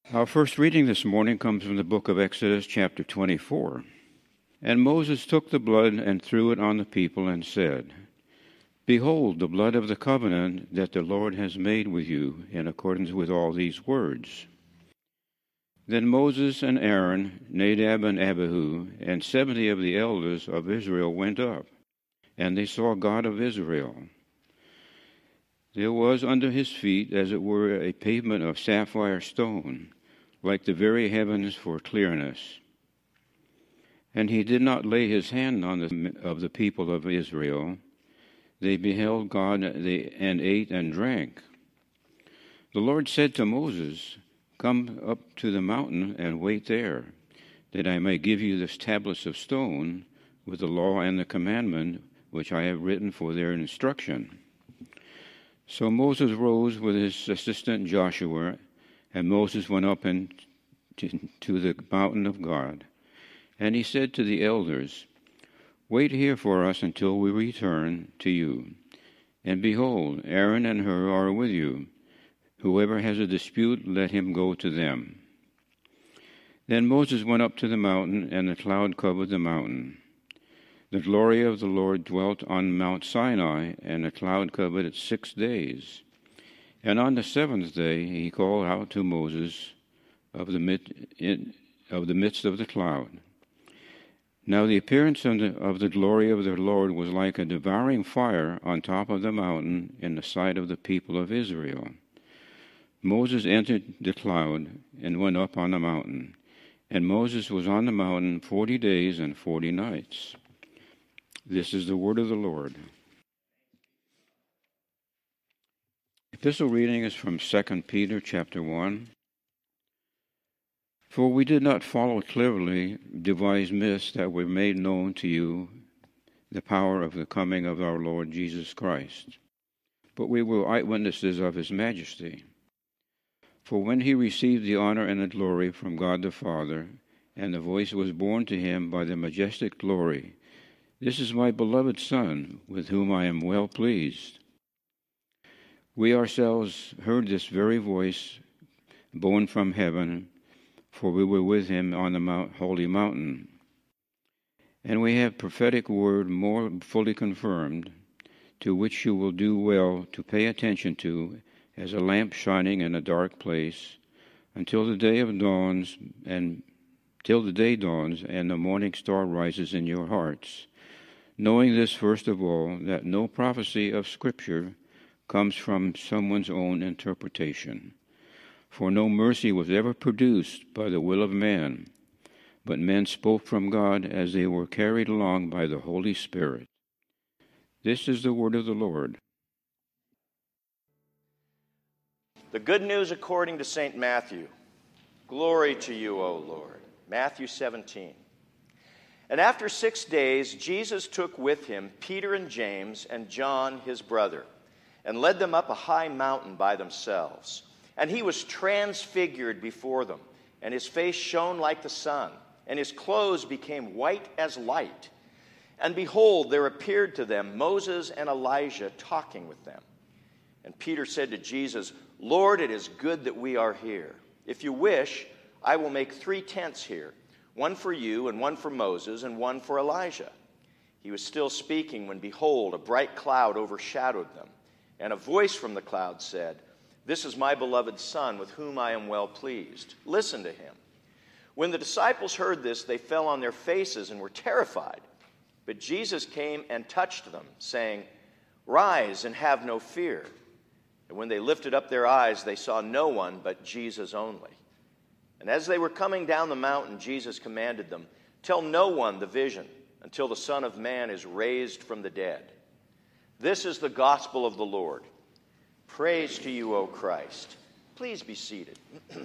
Our first reading this morning comes from the book of Exodus, chapter 24. And Moses took the blood and threw it on the people and said, Behold, the blood of the covenant that the Lord has made with you in accordance with all these words. Then Moses and Aaron, Nadab and Abihu, and 70 of the elders of Israel went up, and they saw God of Israel. There was under his feet, as it were, a pavement of sapphire stone, like the very heavens for clearness. And he did not lay his hand on the people of Israel. They beheld God, and ate and drank. The Lord said to Moses, Come up to the mountain and wait there, that I may give you the tablets of stone with the law and the commandment which I have written for their instruction. So Moses rose with his assistant Joshua, and Moses went up to the mountain of God. And he said to the elders, Wait here for us until we return to you. And behold, Aaron and Hur are with you. Whoever has a dispute, let him go to them. Then Moses went up to the mountain, and the cloud covered the mountain. The glory of the Lord dwelt on Mount Sinai, and the cloud covered it 6 days. And on the seventh day he called out to Moses of the midst of the cloud. Now the appearance of the glory of the Lord was like a devouring fire on top of the mountain in the sight of the people of Israel. Moses entered the cloud and went up on the mountain. And Moses was on the mountain 40 days and 40 nights. This is the word of the Lord. Epistle reading is from 2 Peter chapter 1. For we did not follow cleverly devised myths that were made known to you the power of the coming of our Lord Jesus Christ, but we were eyewitnesses of his majesty. For when he received the honor and the glory from God the Father, and the voice was borne to him by the majestic glory, This is my beloved Son, with whom I am well pleased. We ourselves heard this very voice borne from heaven, for we were with him on the holy mountain. And we have prophetic word more fully confirmed, to which you will do well to pay attention to, as a lamp shining in a dark place, until the day dawns and the morning star rises in your hearts, knowing this first of all, that no prophecy of Scripture comes from someone's own interpretation. For no mercy was ever produced by the will of man, but men spoke from God as they were carried along by the Holy Spirit. This is the word of the Lord. The good news according to St. Matthew. Glory to you, O Lord. Matthew 17. And after 6 days, Jesus took with him Peter and James and John his brother, and led them up a high mountain by themselves. And he was transfigured before them, and his face shone like the sun, and his clothes became white as light. And behold, there appeared to them Moses and Elijah talking with them. And Peter said to Jesus, Lord, it is good that we are here. If you wish, I will make 3 tents here, one for you, and one for Moses, and one for Elijah. He was still speaking when, behold, a bright cloud overshadowed them. And a voice from the cloud said, This is my beloved Son, with whom I am well pleased. Listen to him. When the disciples heard this, they fell on their faces and were terrified. But Jesus came and touched them, saying, Rise and have no fear. And when they lifted up their eyes, they saw no one but Jesus only. And as they were coming down the mountain, Jesus commanded them, Tell no one the vision until the Son of Man is raised from the dead. This is the gospel of the Lord. Praise to you, O Christ. Please be seated.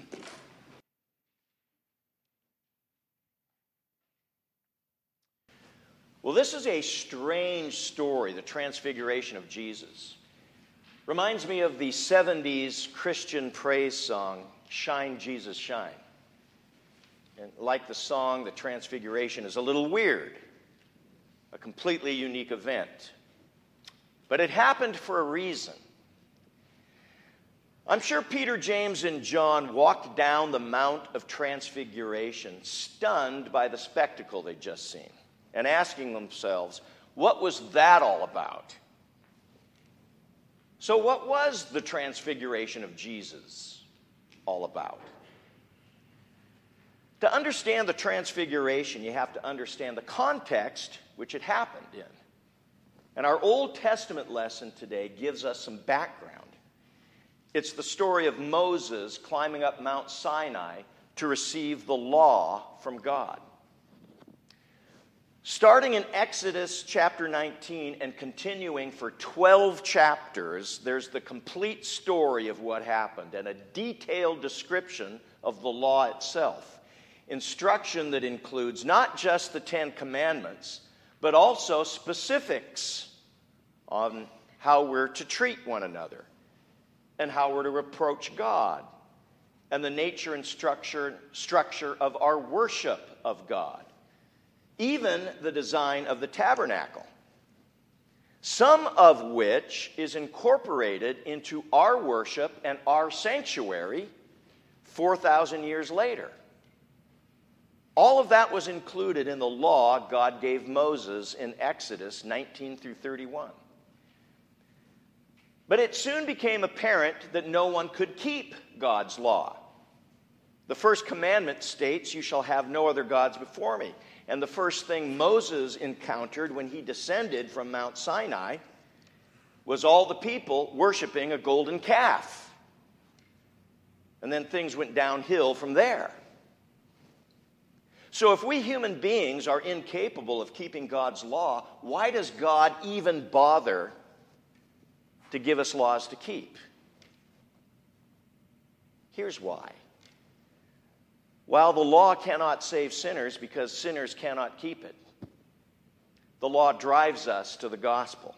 Well, this is a strange story, the transfiguration of Jesus. Reminds me of the 70s Christian praise song, Shine, Jesus, Shine. And like the song, the transfiguration is a little weird, a completely unique event. But it happened for a reason. I'm sure Peter, James, and John walked down the Mount of Transfiguration, stunned by the spectacle they'd just seen, and asking themselves, what was that all about? So what was the transfiguration of Jesus all about? To understand the transfiguration, you have to understand the context which it happened in. And our Old Testament lesson today gives us some background. It's the story of Moses climbing up Mount Sinai to receive the law from God. Starting in Exodus chapter 19 and continuing for 12 chapters, there's the complete story of what happened and a detailed description of the law itself. Instruction that includes not just the Ten Commandments, but also specifics on how we're to treat one another and how we're to approach God and the nature and structure of our worship of God. Even the design of the tabernacle, some of which is incorporated into our worship and our sanctuary 4,000 years later. All of that was included in the law God gave Moses in Exodus 19 through 31. But it soon became apparent that no one could keep God's law. The first commandment states, "You shall have no other gods before me." And the first thing Moses encountered when he descended from Mount Sinai was all the people worshiping a golden calf. And then things went downhill from there. So if we human beings are incapable of keeping God's law, why does God even bother to give us laws to keep? Here's why. While the law cannot save sinners because sinners cannot keep it, the law drives us to the gospel.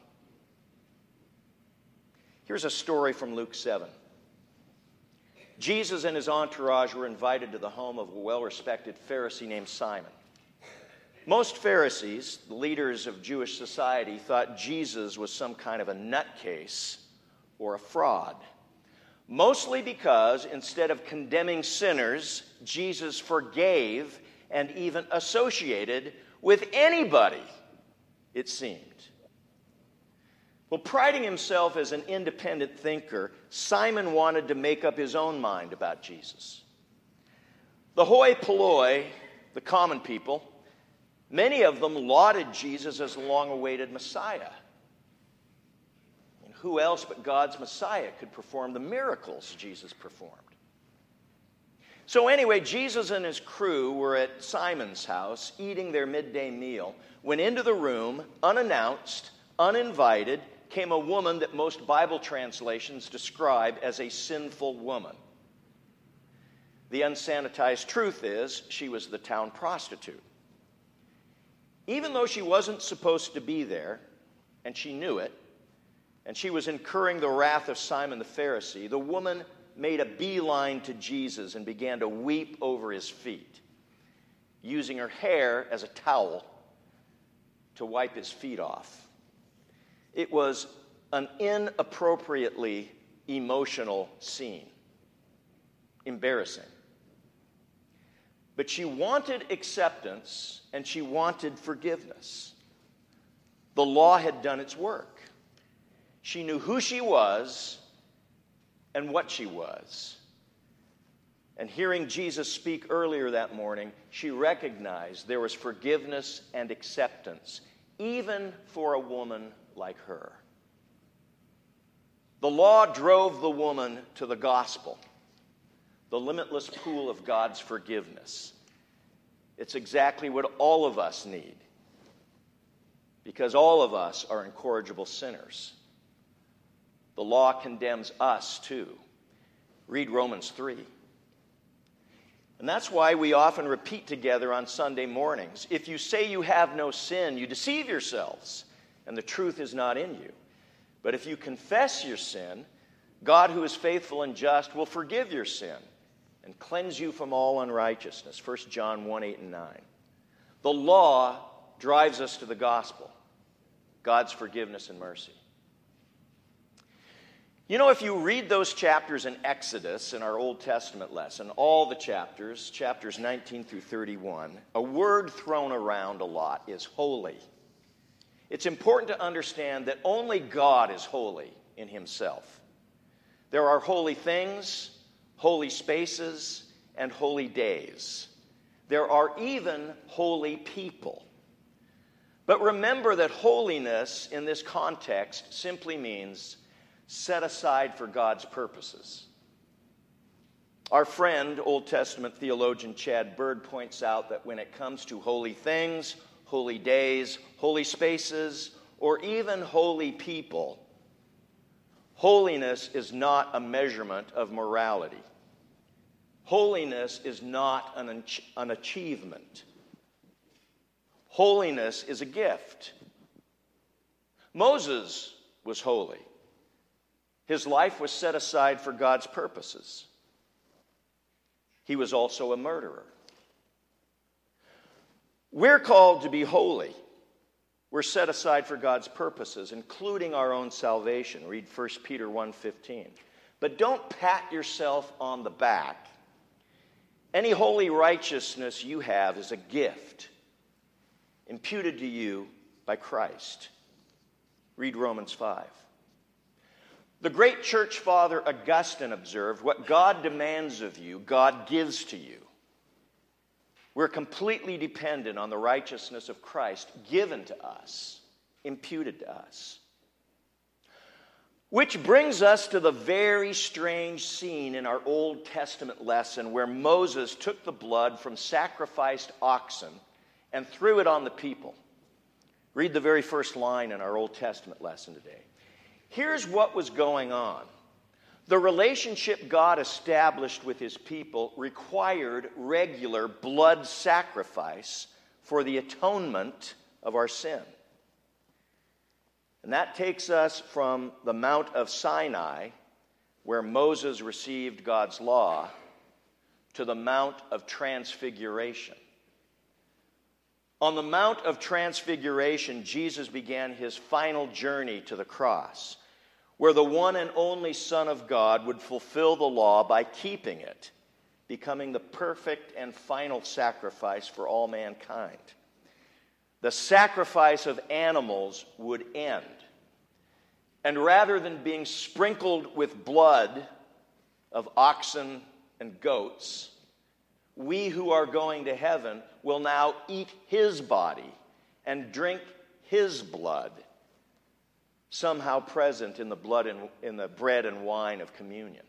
Here's a story from Luke 7. Jesus and his entourage were invited to the home of a well-respected Pharisee named Simon. Most Pharisees, the leaders of Jewish society, thought Jesus was some kind of a nutcase or a fraud. Mostly because instead of condemning sinners, Jesus forgave and even associated with anybody, it seemed. Well, priding himself as an independent thinker, Simon wanted to make up his own mind about Jesus. The hoi polloi, the common people, many of them lauded Jesus as the long-awaited Messiah. And who else but God's Messiah could perform the miracles Jesus performed? So anyway, Jesus and his crew were at Simon's house eating their midday meal when into the room, unannounced, uninvited, came a woman that most Bible translations describe as a sinful woman. The unsanitized truth is she was the town prostitute. Even though she wasn't supposed to be there, and she knew it, and she was incurring the wrath of Simon the Pharisee, the woman made a beeline to Jesus and began to weep over his feet, using her hair as a towel to wipe his feet off. It was an inappropriately emotional scene. Embarrassing. But she wanted acceptance and she wanted forgiveness. The law had done its work. She knew who she was and what she was. And hearing Jesus speak earlier that morning, she recognized there was forgiveness and acceptance, even for a woman like her. The law drove the woman to the gospel, the limitless pool of God's forgiveness. It's exactly what all of us need, because all of us are incorrigible sinners. The law condemns us too. Read Romans 3. And that's why we often repeat together on Sunday mornings. If you say you have no sin, you deceive yourselves, and the truth is not in you. But if you confess your sin, God, who is faithful and just, will forgive your sin and cleanse you from all unrighteousness. 1 John 1, 8 and 9. The law drives us to the gospel, God's forgiveness and mercy. You know, if you read those chapters in Exodus in our Old Testament lesson, all the chapters, chapters 19 through 31, a word thrown around a lot is holy. It's important to understand that only God is holy in himself. There are holy things, holy spaces, and holy days. There are even holy people. But remember that holiness in this context simply means set aside for God's purposes. Our friend, Old Testament theologian Chad Bird, points out that when it comes to holy things, holy days, holy spaces, or even holy people, holiness is not a measurement of morality. Holiness is not an achievement. Holiness is a gift. Moses was holy. His life was set aside for God's purposes. He was also a murderer. We're called to be holy. We're set aside for God's purposes, including our own salvation. Read 1 Peter 1:15. But don't pat yourself on the back. Any holy righteousness you have is a gift imputed to you by Christ. Read Romans 5. The great church father Augustine observed, what God demands of you, God gives to you. We're completely dependent on the righteousness of Christ given to us, imputed to us. Which brings us to the very strange scene in our Old Testament lesson where Moses took the blood from sacrificed oxen and threw it on the people. Read the very first line in our Old Testament lesson today. Here's what was going on. The relationship God established with his people required regular blood sacrifice for the atonement of our sin. And that takes us from the Mount of Sinai, where Moses received God's law, to the Mount of Transfiguration. On the Mount of Transfiguration, Jesus began his final journey to the cross, where the one and only Son of God would fulfill the law by keeping it, becoming the perfect and final sacrifice for all mankind. The sacrifice of animals would end. And rather than being sprinkled with blood of oxen and goats, we who are going to heaven will now eat his body and drink his blood, somehow present in the blood and in the bread and wine of communion.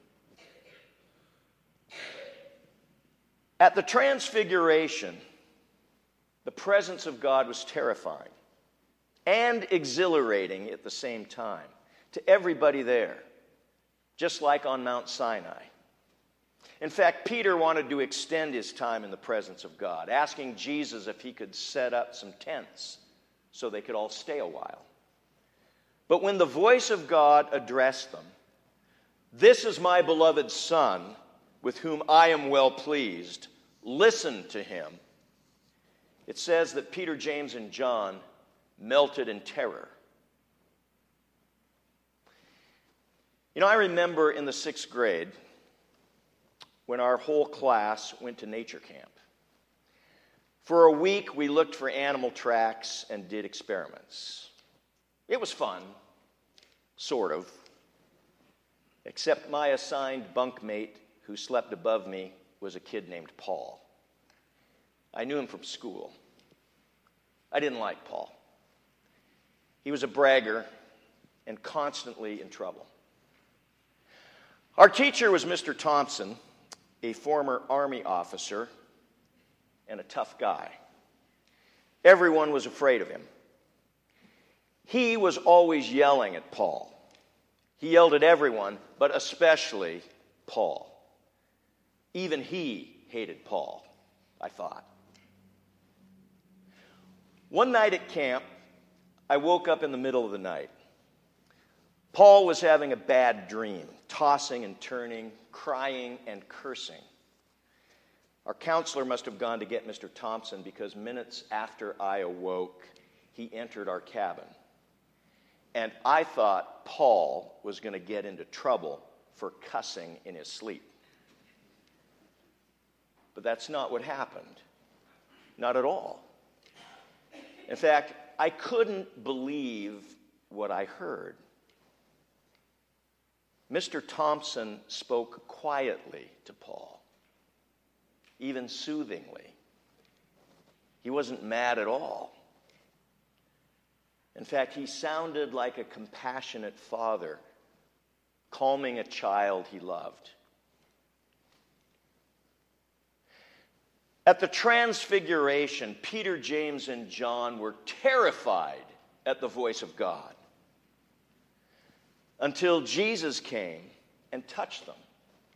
At the Transfiguration, the presence of God was terrifying and exhilarating at the same time to everybody there, just like on Mount Sinai. In fact, Peter wanted to extend his time in the presence of God, asking Jesus if he could set up some tents so they could all stay a while. But when the voice of God addressed them, "This is my beloved Son, with whom I am well pleased. Listen to him," it says that Peter, James, and John melted in terror. You know, I remember in the 6th grade when our whole class went to nature camp. For a week, we looked for animal tracks and did experiments. It was fun, sort of, except my assigned bunkmate who slept above me was a kid named Paul. I knew him from school. I didn't like Paul. He was a bragger and constantly in trouble. Our teacher was Mr. Thompson, a former Army officer and a tough guy. Everyone was afraid of him. He was always yelling at Paul. He yelled at everyone, but especially Paul. Even he hated Paul, I thought. One night at camp, I woke up in the middle of the night. Paul was having a bad dream, tossing and turning, crying and cursing. Our counselor must have gone to get Mr. Thompson because minutes after I awoke, he entered our cabin. and I thought Paul was going to get into trouble for cussing in his sleep. But that's not what happened. Not at all. In fact, I couldn't believe what I heard. Mr. Thompson spoke quietly to Paul, even soothingly. He wasn't mad at all. In fact, he sounded like a compassionate father calming a child he loved. At the Transfiguration, Peter, James, and John were terrified at the voice of God until Jesus came and touched them.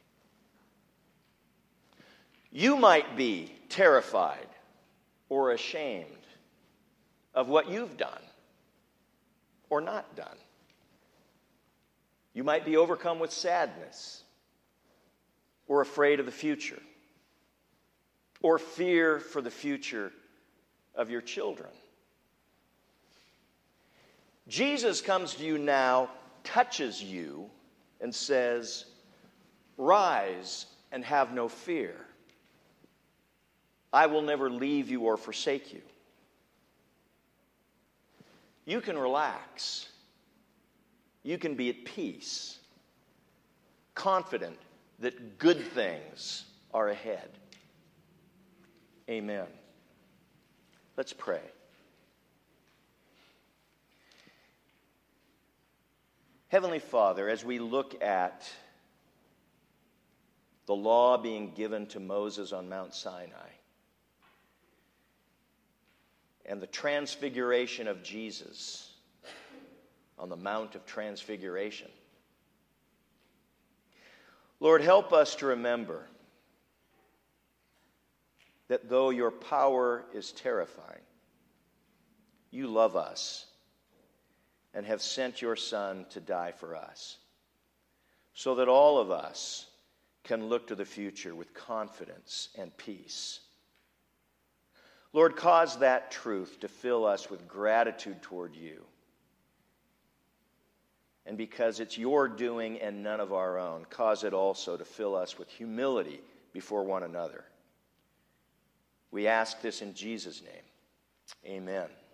You might be terrified or ashamed of what you've done or not done. You might be overcome with sadness or afraid of the future or fear for the future of your children. Jesus comes to you now, touches you, and says, "Rise and have no fear. I will never leave you or forsake you." You can relax. You can be at peace, confident that good things are ahead. Amen. Let's pray. Heavenly Father, as we look at the law being given to Moses on Mount Sinai and the transfiguration of Jesus on the Mount of Transfiguration, Lord, help us to remember that though your power is terrifying, you love us and have sent your Son to die for us, so that all of us can look to the future with confidence and peace. Lord, cause that truth to fill us with gratitude toward you. And because it's your doing and none of our own, cause it also to fill us with humility before one another. We ask this in Jesus' name. Amen.